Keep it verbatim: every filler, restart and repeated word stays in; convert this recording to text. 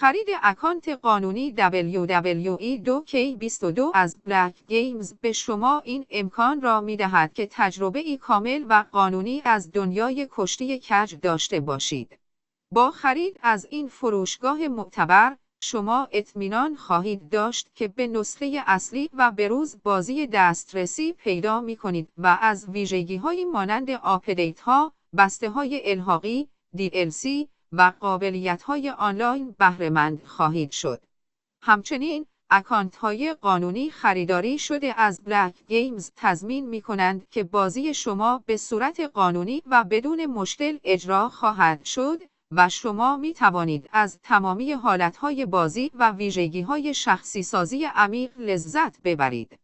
خرید اکانت قانونی دبلیو دبلیو ای دو کی بیست و دو از بلک گیمز به شما این امکان را می‌دهد که تجربه‌ای کامل و قانونی از دنیای کشتی کج داشته باشید. با خرید از این فروشگاه معتبر، شما اطمینان خواهید داشت که به نسخه اصلی و بروز بازی دسترسی پیدا می‌کنید و از ویژگی‌هایی مانند آپدیت‌ها، بسته‌های الحاقی، دی ال سی و قابلیت‌های آنلاین بهره‌مند خواهید شد. همچنین، اکانت‌های قانونی خریداری شده از بلک گیمز تضمین می‌کنند که بازی شما به صورت قانونی و بدون مشکل اجرا خواهد شد و شما می‌توانید از تمامی حالت‌های بازی و ویژگی‌های شخصی‌سازی عمیق لذت ببرید.